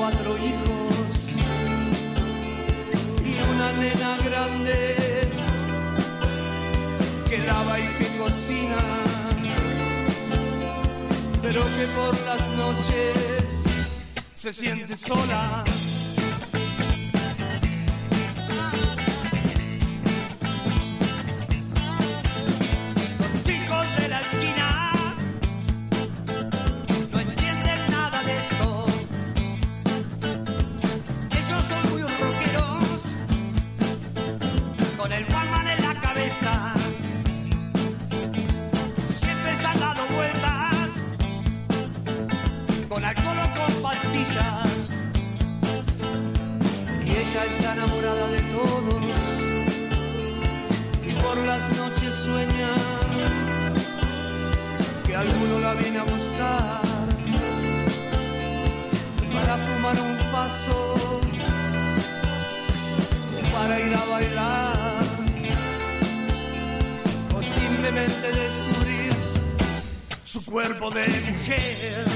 4 hijos y una nena grande que lava y que cocina, pero que por las noches se siente sola. Los chicos de la esquina no entienden nada de esto. Ellos son muy rockeros, con el Walkman en la cabeza. Siempre están dando vueltas, con alcohol o con pastillas. Y ella está enamorada de todos y por las noches sueña que alguno la viene a buscar para fumar un paso o para ir a bailar o simplemente descubrir su cuerpo de mujer.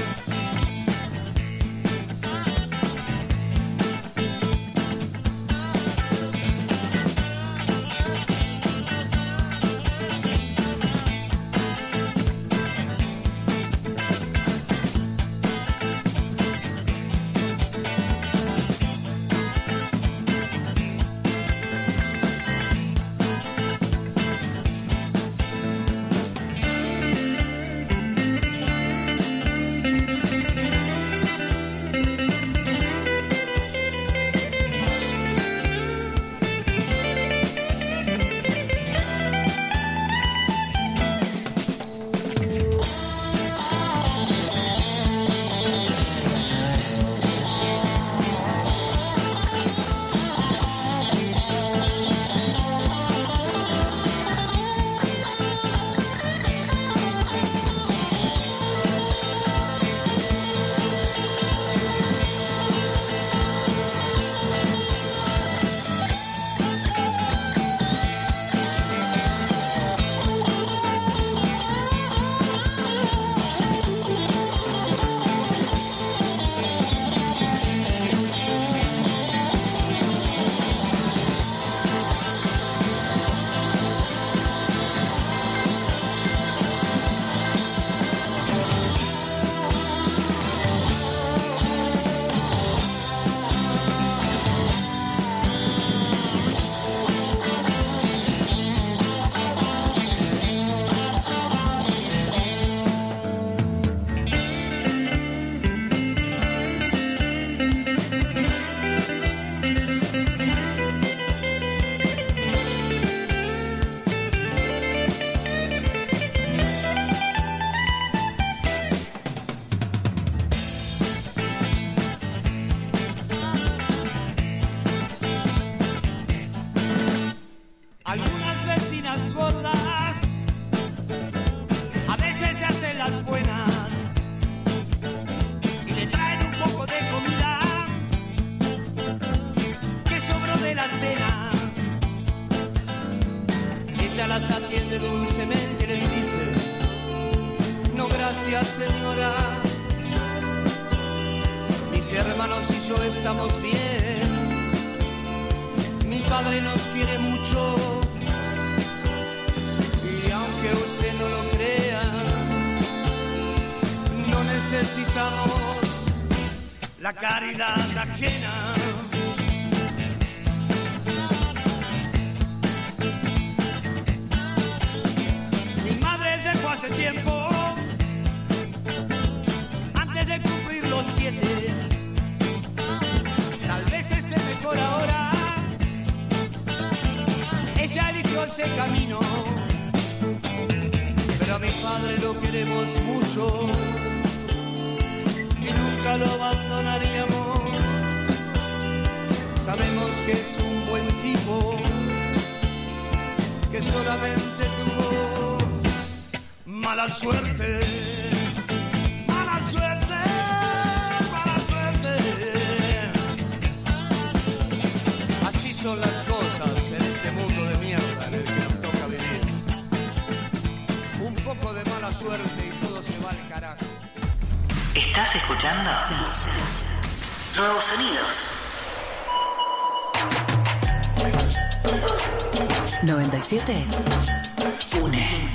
Algunas vecinas gordas a veces se hacen las buenas y le traen un poco de comida que sobró de la cena. Ella las atiende dulcemente y les dice: no, gracias, señora, mis hermanos y yo estamos bien. Mi padre nos quiere mucho y aunque usted no lo crea, no necesitamos la caridad ajena. Mi madre dejó hace tiempo, antes de cumplir los 7. Tal vez esté mejor ahora. Ella eligió ese camino, pero a mi padre lo queremos mucho y nunca lo abandonaríamos. Sabemos que es un buen tipo, que solamente tuvo mala suerte. Mala suerte, mala suerte. Así son las cosas en este mundo de mierda en el que nos toca vivir. Un poco de mala suerte y todo se va al carajo. ¿Estás escuchando? Nuevos sonidos. 97 une.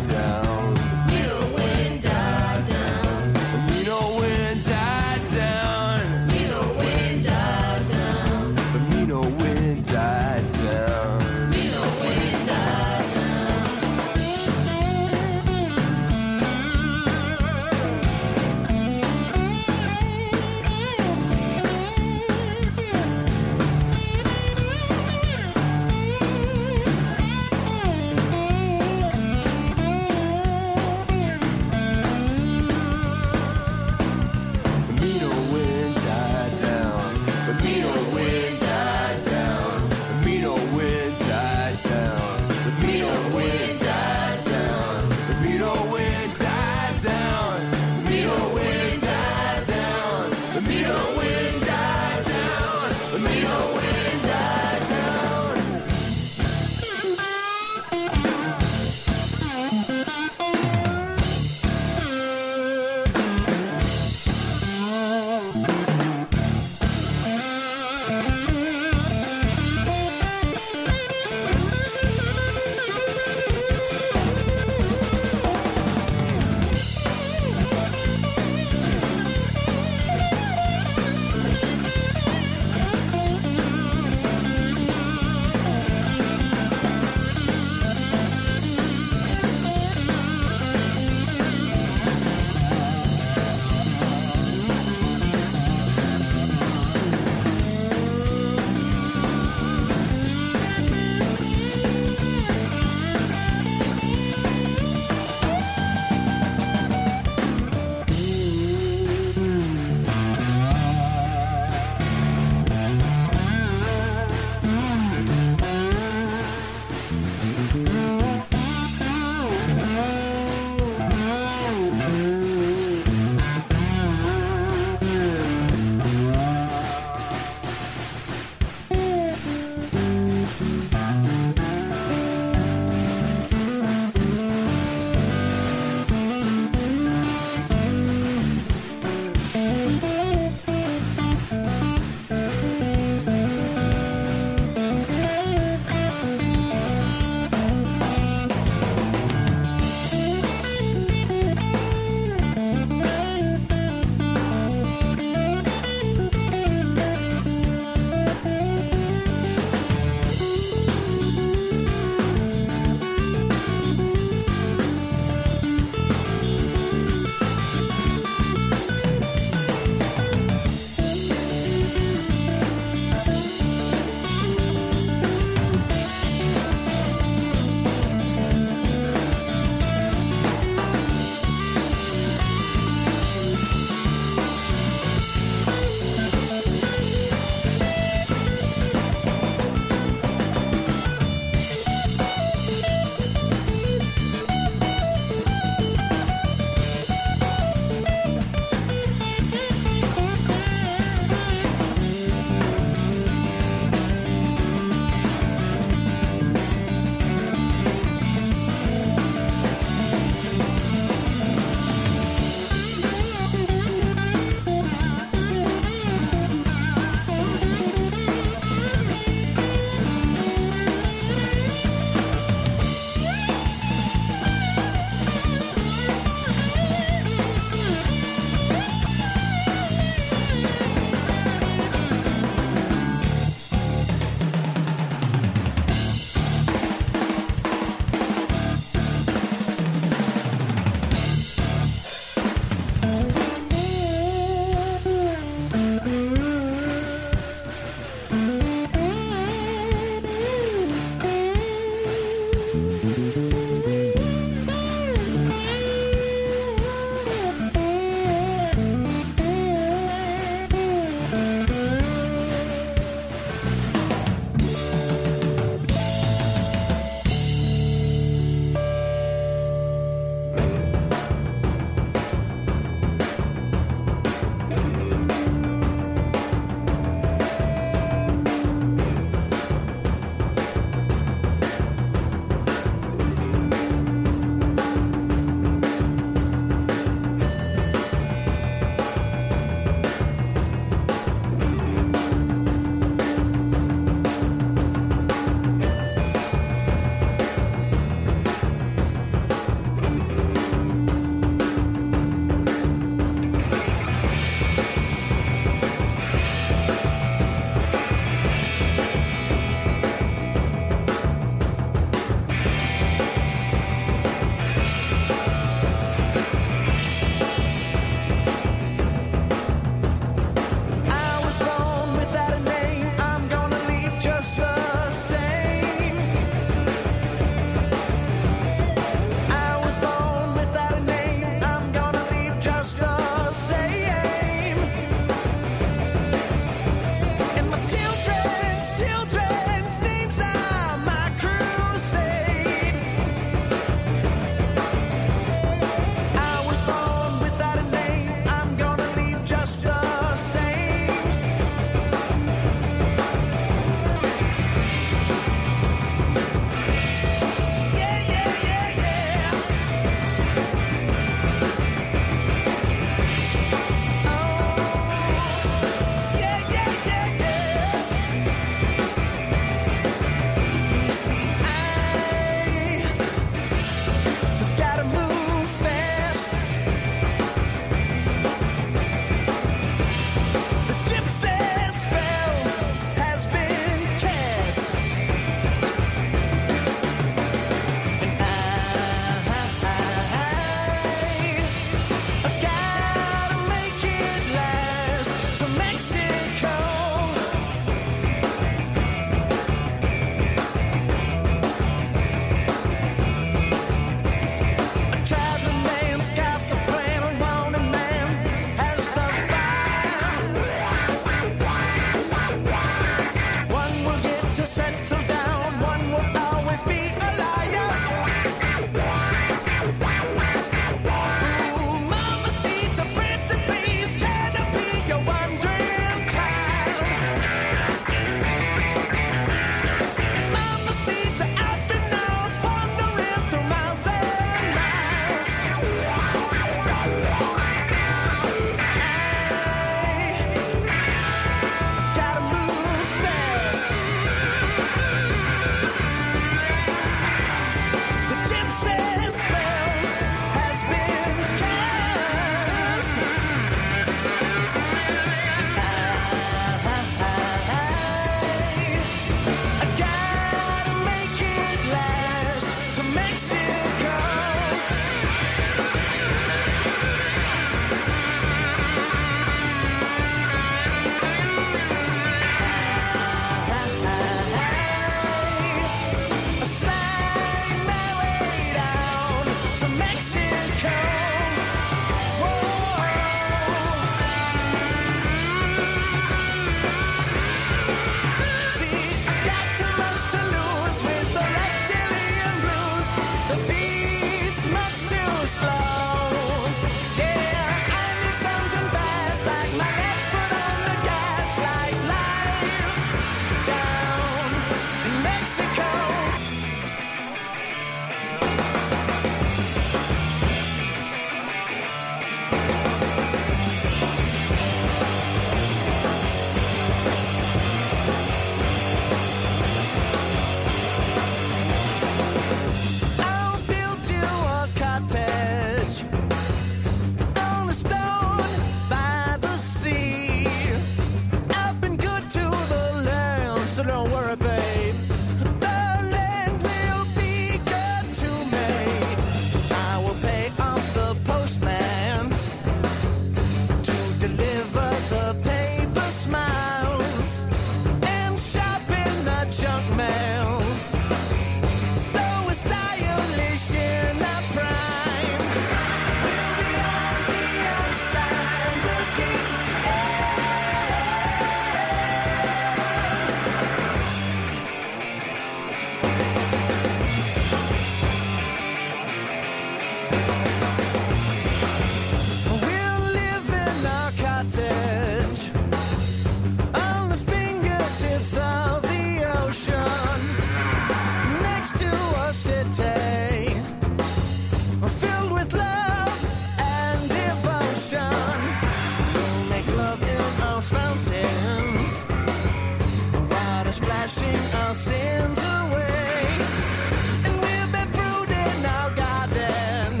washing our sins away. And we'll be fruit in our garden.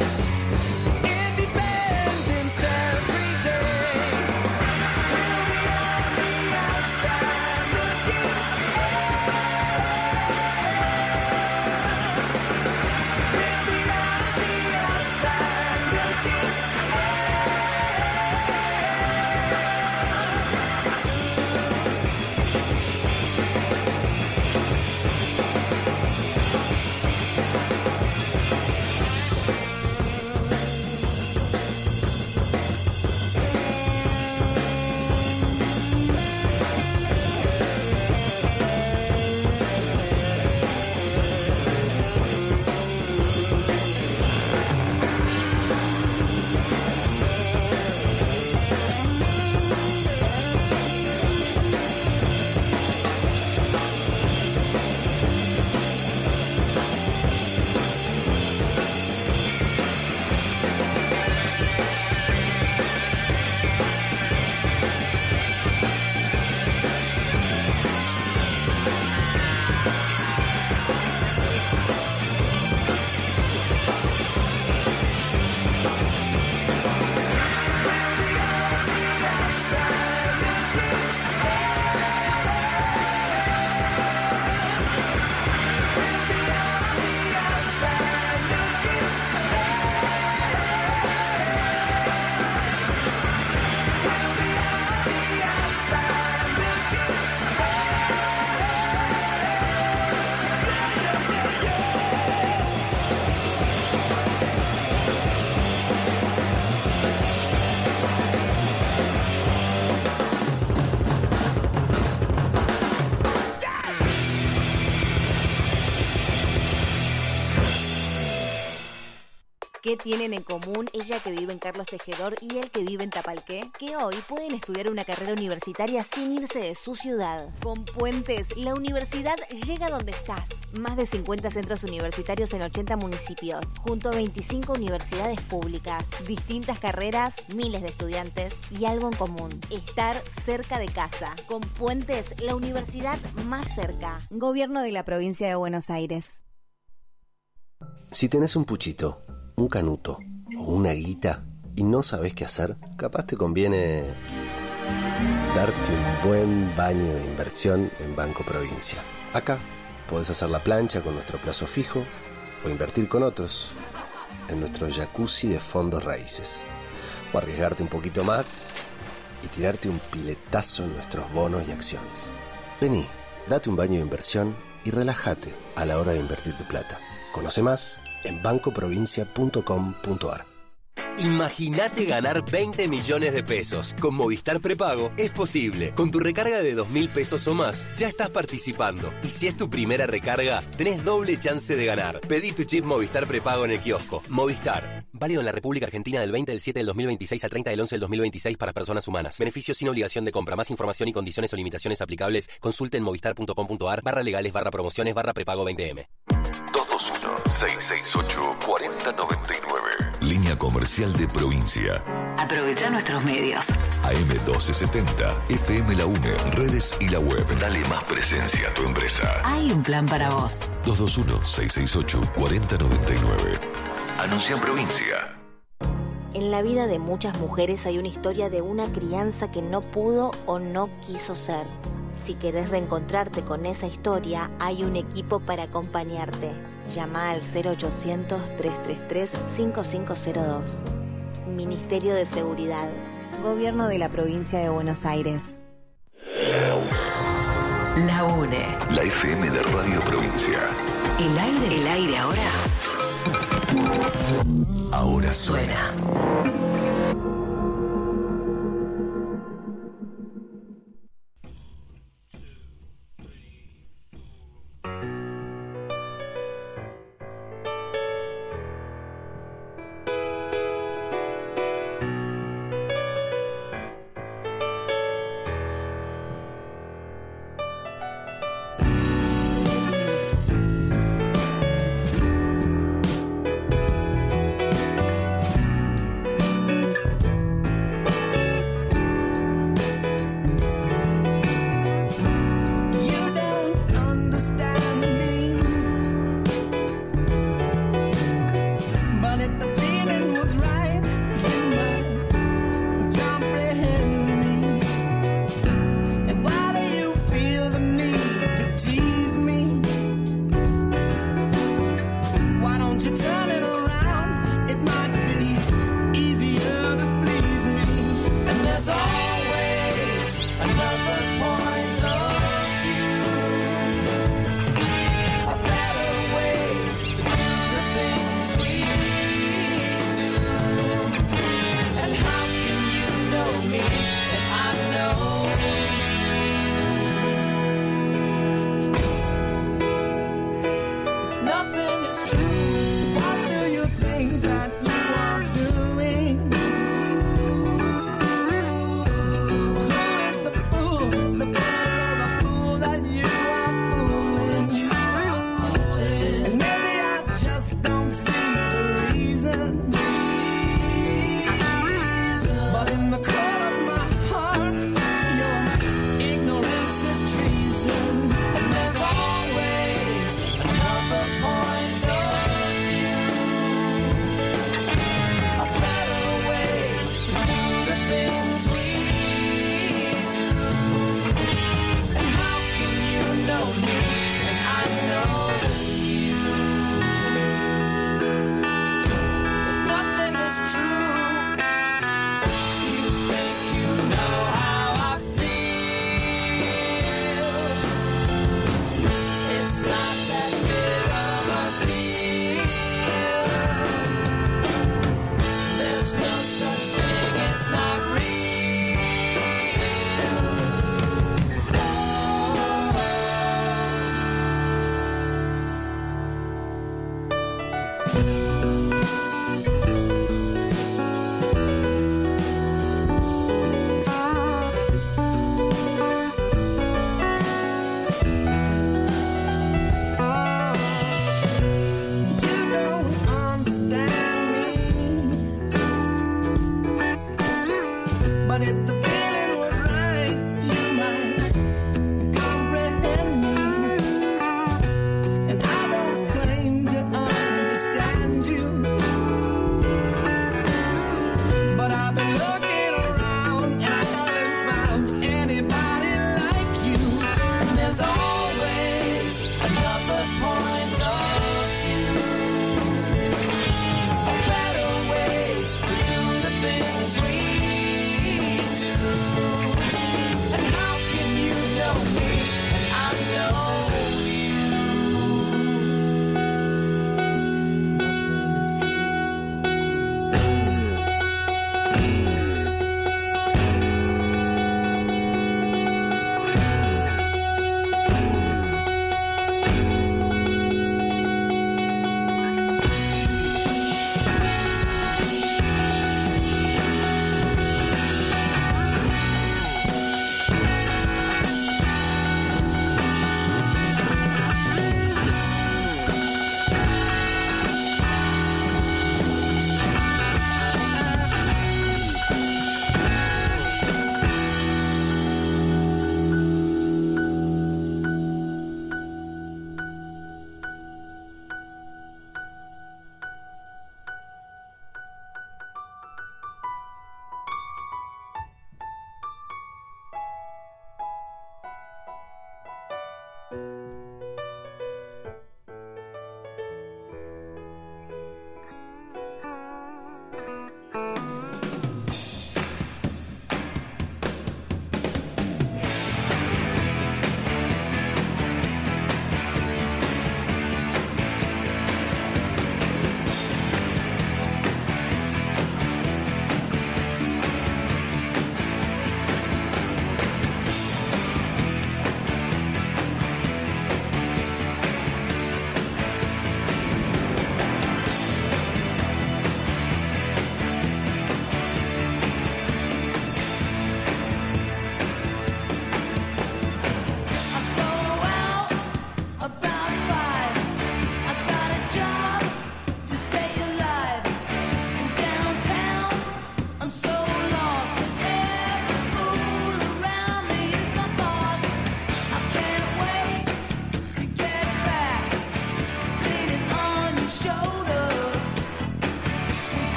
Independence every day. We'll be on the outside looking in. We'll be on the outside looking in. ¿Qué tienen en común ella que vive en Carlos Tejedor y él que vive en Tapalqué? Que hoy pueden estudiar una carrera universitaria sin irse de su ciudad. Con Puentes, la universidad llega donde estás. Más de 50 centros universitarios en 80 municipios, junto a 25 universidades públicas, distintas carreras, miles de estudiantes y algo en común: estar cerca de casa. Con Puentes, la universidad más cerca. Gobierno de la provincia de Buenos Aires. Si tenés un puchito, un canuto o una guita y no sabés qué hacer, capaz te conviene darte un buen baño de inversión en Banco Provincia. Acá podés hacer la plancha con nuestro plazo fijo o invertir con otros en nuestro jacuzzi de fondos raíces, o arriesgarte un poquito más y tirarte un piletazo en nuestros bonos y acciones. Vení, date un baño de inversión y relájate a la hora de invertir tu plata. Conoce más en bancoprovincia.com.ar. Imagínate ganar 20 millones de pesos. Con Movistar Prepago es posible. Con tu recarga de 2.000 pesos o más, ya estás participando. Y si es tu primera recarga, tenés doble chance de ganar. Pedí tu chip Movistar Prepago en el kiosco. Movistar. Válido en la República Argentina del 20 del 7 del 2026 al 30 del 11 del 2026 para personas humanas. Beneficios sin obligación de compra. Más información y condiciones o limitaciones aplicables. Consulte en movistar.com.ar/legales/prepago 20M. 221-668-4099. Línea comercial de provincia. Aprovecha nuestros medios. AM1270, FM La UNE, redes y la web. Dale más presencia a tu empresa. Hay un plan para vos. 221-668-4099. Anuncia en provincia. En la vida de muchas mujeres hay una historia de una crianza que no pudo o no quiso ser. Si querés reencontrarte con esa historia, hay un equipo para acompañarte. Llama al 0800-333-5502. Ministerio de Seguridad. Gobierno de la Provincia de Buenos Aires. La UNE. La FM de Radio Provincia. El aire ahora. Ahora suena. another point of view, a better way to do the things we do. And how can you know me if I know if nothing is true? What do you think that you are doing? Who is the fool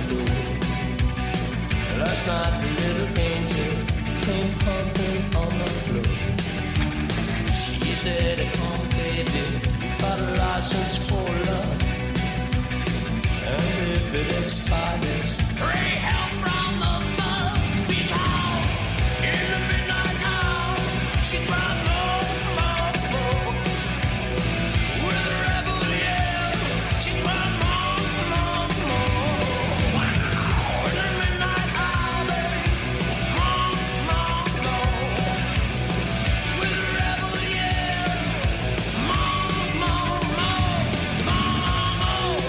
school. Last night the little angel came pumping on the floor. She said, "Come, baby, got a license for love, and if it expires, pray help from above, because in the midnight hour she cried more, more, more. With a rebel yell, she cried more, more, more. Wow, in the midnight hour, baby, more, more, more. With a rebel yell, more, more, more, more, more.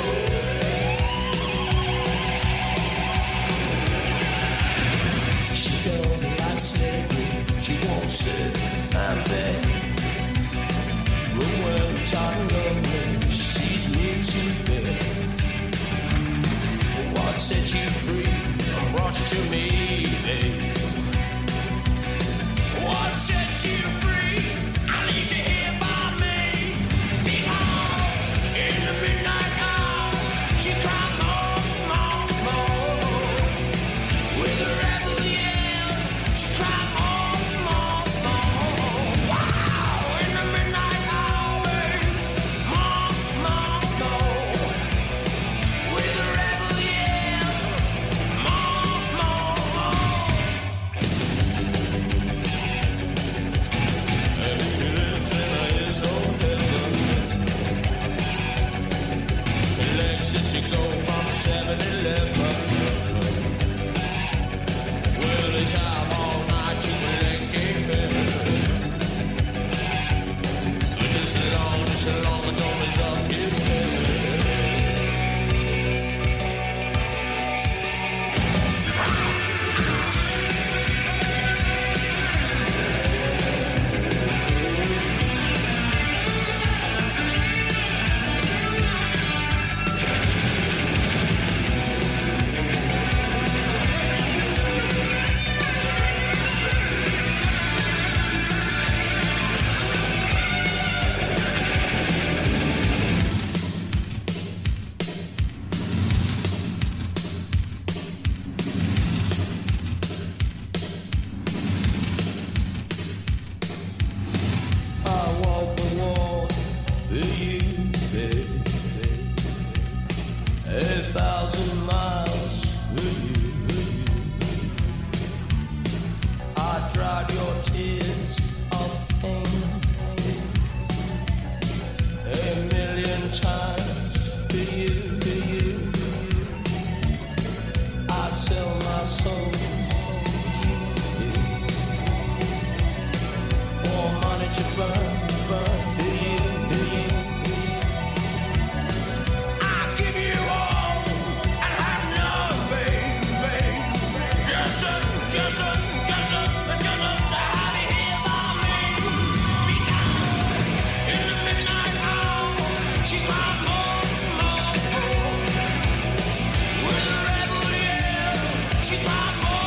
She don't like slavery, she won't sit and beg. But when John loved me, she's need to beg. What set you free and brought you to me, babe? What set you free? I need you here by me. Because in the midnight hour, she cried more, more, more. With a rebel yell, she cried more, more, more. Wow, in the midnight hour, babe, more, more, more. With a rebel yell, more, more, more. And he lives in his own heaven. He likes it to go from 7-Eleven. Well, it's out all night to collect a bill. And this long ago is up his head. I walk the walk for you, baby. 1,000 miles for you. I dried your tears of pain 1,000,000 times for you, for you. I'd sell my soul for money to burn, burn for you, for you. I'll give you all and have none, baby. Yes, sir, yes, sir, yes, sir, yes, sir. Have you here by me? Because in the midnight hour, she cried more, more, more. With a rebel yell, she cried more.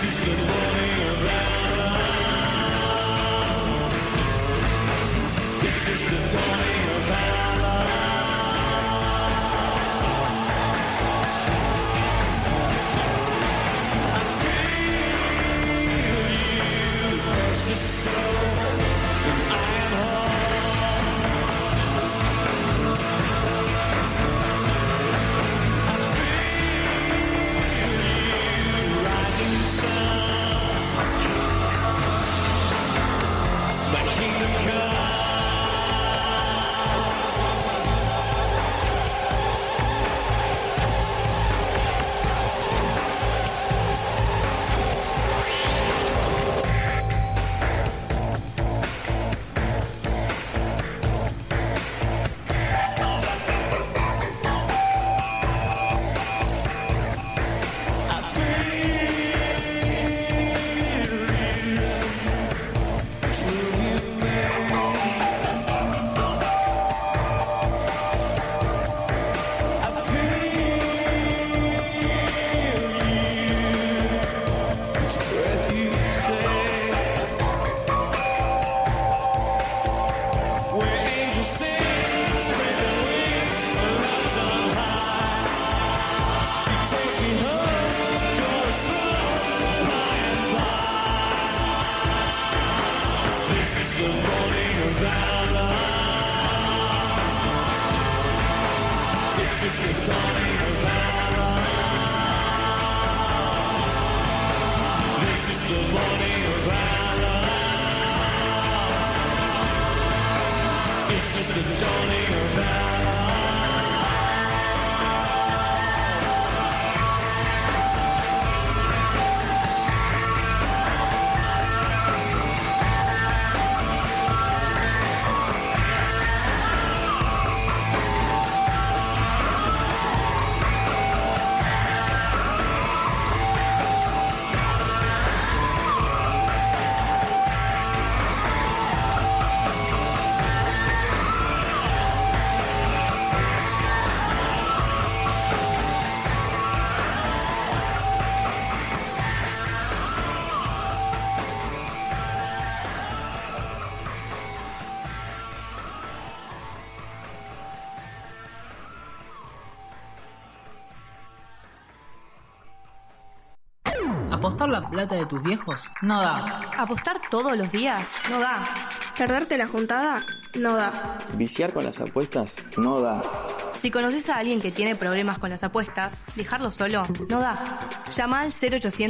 ¿Apostar la plata de tus viejos? No da. ¿Apostar todos los días? No da. ¿Perderte la juntada? No da. ¿Viciar con las apuestas? No da. Si conoces a alguien que tiene problemas con las apuestas, dejarlo solo no da. Llama al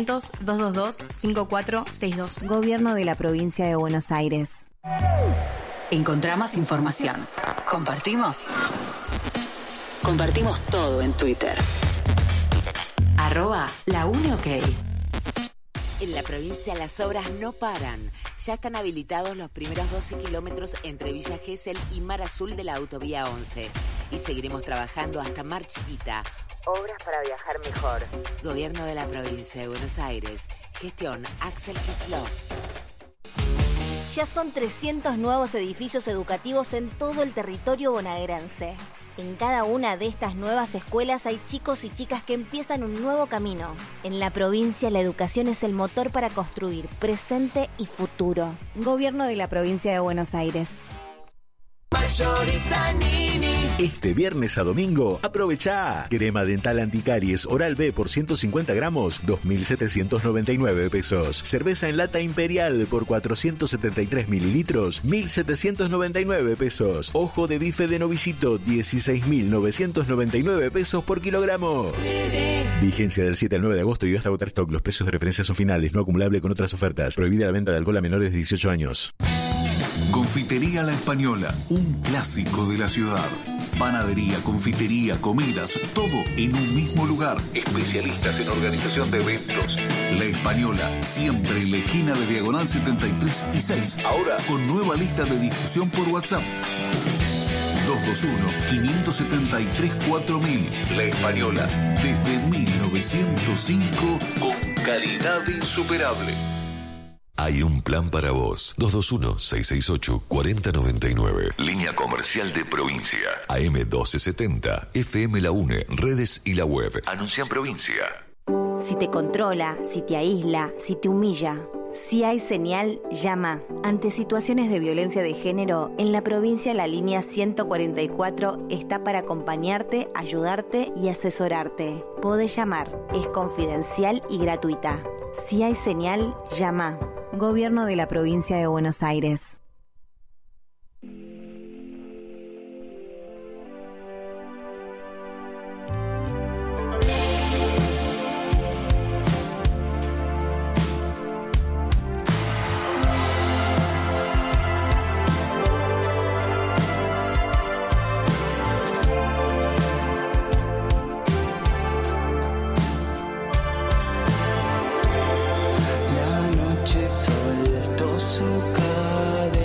0800-222-5462. Gobierno de la Provincia de Buenos Aires. Encontrá más información. ¿Compartimos? Compartimos todo en Twitter. @LaUneOK. En la provincia las obras no paran. Ya están habilitados los primeros 12 kilómetros entre Villa Gesell y Mar Azul de la autovía 11. Y seguiremos trabajando hasta Mar Chiquita. Obras para viajar mejor. Gobierno de la provincia de Buenos Aires. Gestión Axel Kicillof. Ya son 300 nuevos edificios educativos en todo el territorio bonaerense. En cada una de estas nuevas escuelas hay chicos y chicas que empiezan un nuevo camino. En la provincia la educación es el motor para construir presente y futuro. Gobierno de la Provincia de Buenos Aires. Este viernes a domingo, aprovechá. Crema dental anticaries Oral B por 150 gramos, 2.799 pesos. Cerveza en lata Imperial por 473 mililitros, 1.799 pesos. Ojo de bife de novicito, 16.999 pesos por kilogramo. Vigencia del 7 al 9 de agosto y hasta agotar stock. Los precios de referencia son finales, no acumulable con otras ofertas. Prohibida la venta de alcohol a menores de 18 años. Confitería La Española, un clásico de la ciudad. Panadería, confitería, comidas, todo en un mismo lugar. Especialistas en organización de eventos. La Española, siempre en la esquina de Diagonal 73 y 6. Ahora con nueva lista de difusión por WhatsApp. 221-573-4000. La Española, desde 1905, con calidad insuperable. Hay un plan para vos. 221-668-4099. Línea comercial de provincia. AM 1270. FM La UNE. Redes y la web. Anuncia en provincia. Si te controla, si te aísla, si te humilla. Si hay señal, llama. Ante situaciones de violencia de género, en la provincia la línea 144 está para acompañarte, ayudarte y asesorarte. Podés llamar, es confidencial y gratuita. Si hay señal, llama. Gobierno de la Provincia de Buenos Aires. La noche soltó su cadena.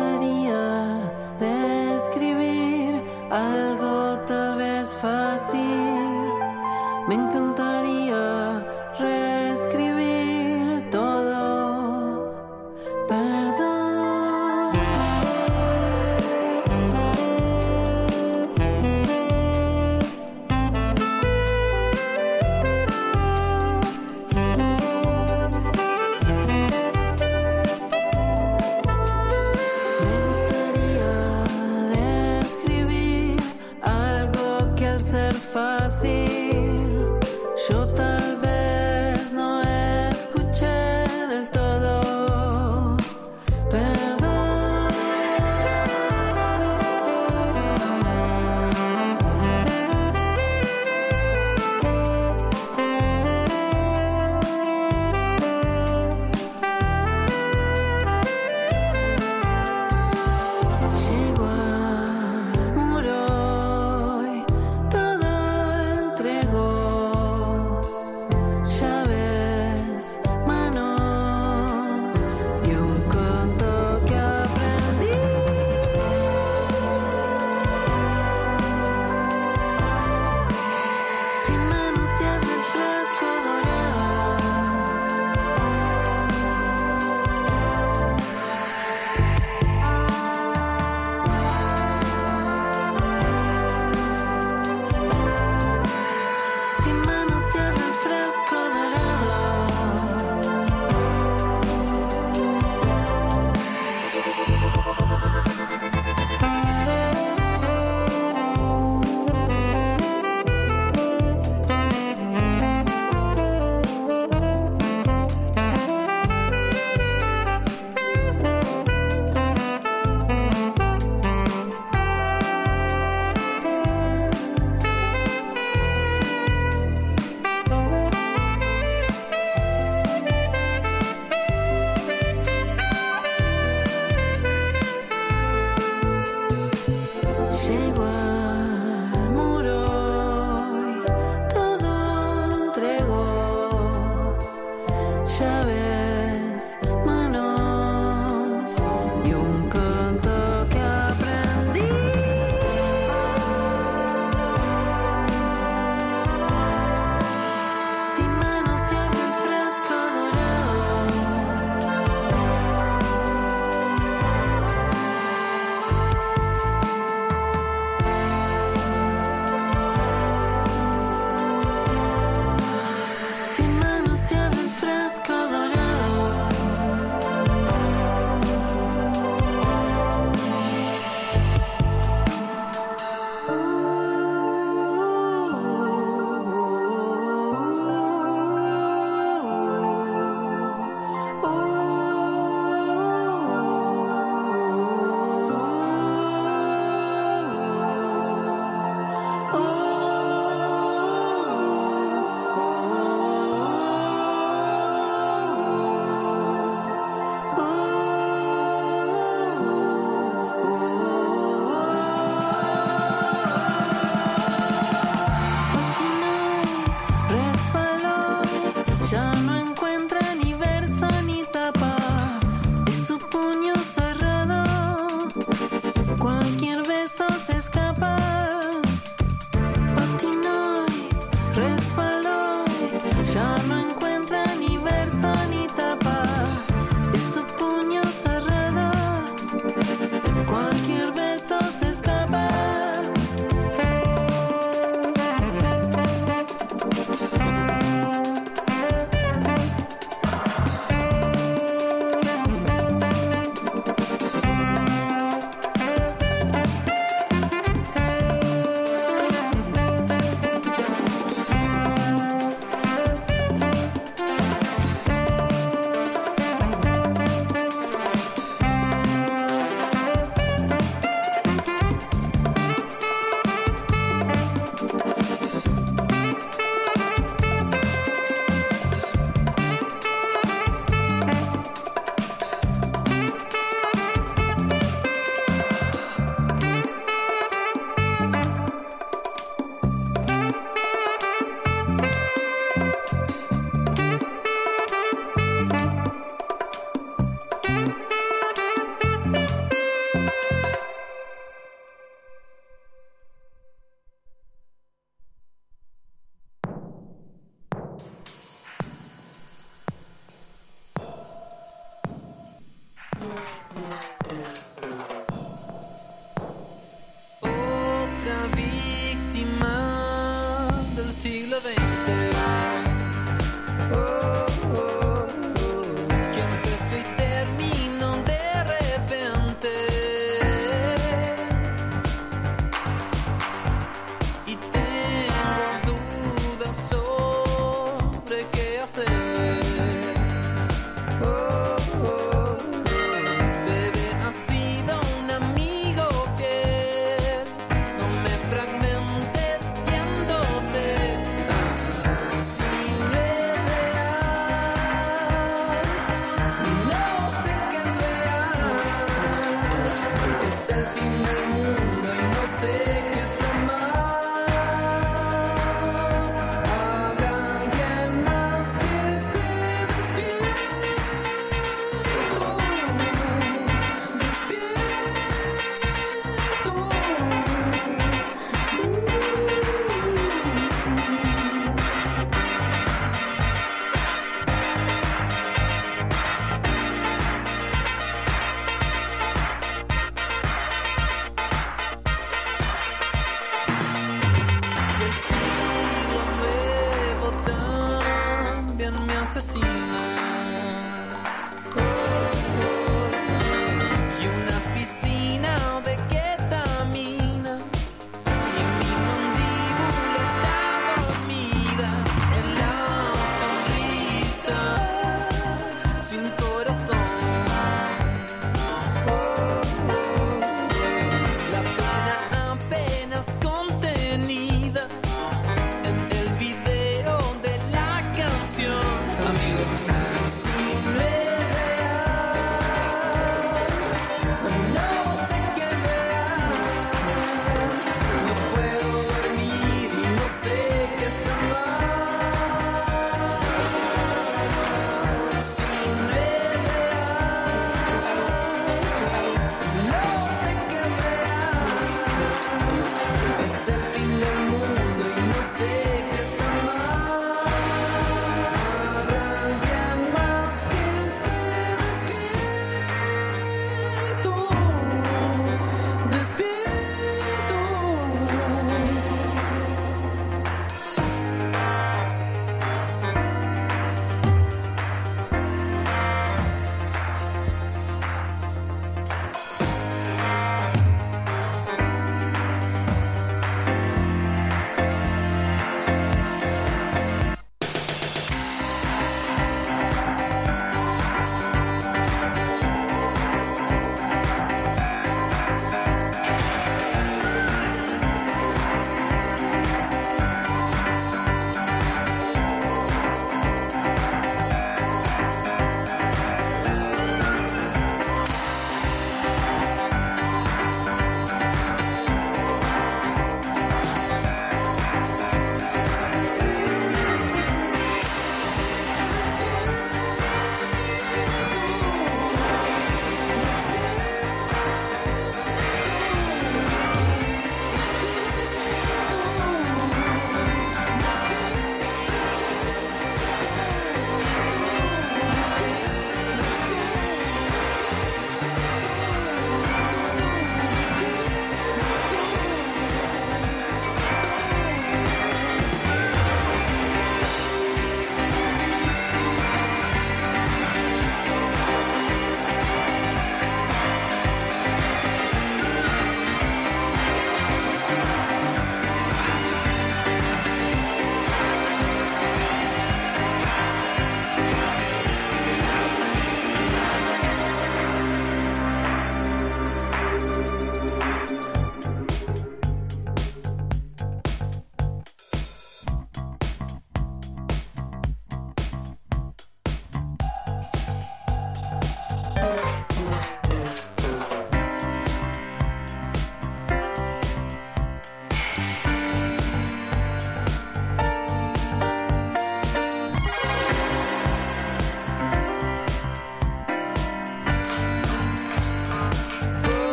gustaría describir algo tal vez fácil. Me encantaría reescribir todo. Perdón. living.